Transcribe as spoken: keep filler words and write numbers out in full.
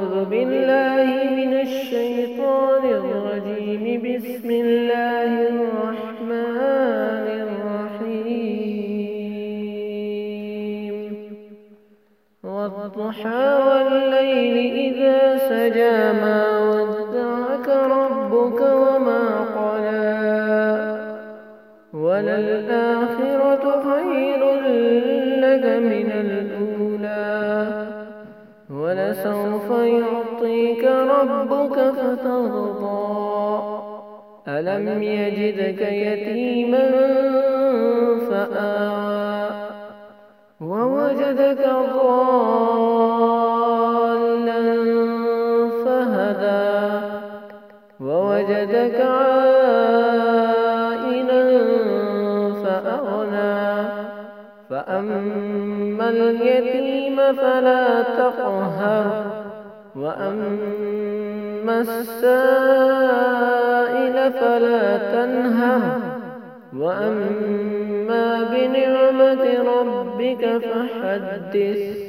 أعوذ بالله من الشيطان الرجيم. بسم الله الرحمن الرحيم. والضحى والليل إذا سجى ما ودعك ربك وما قلى وللآخرة خير لك من الأولى ولسوف يعطيك ربك فترضى. ألم يجدك يتيما فآوى ووجدك ضالا فهدى ووجدك عائلا فأغنى. فأما اليتيم فلا تقهر وأما السائل فلا تنهر وأما بنعمة ربك فحدث.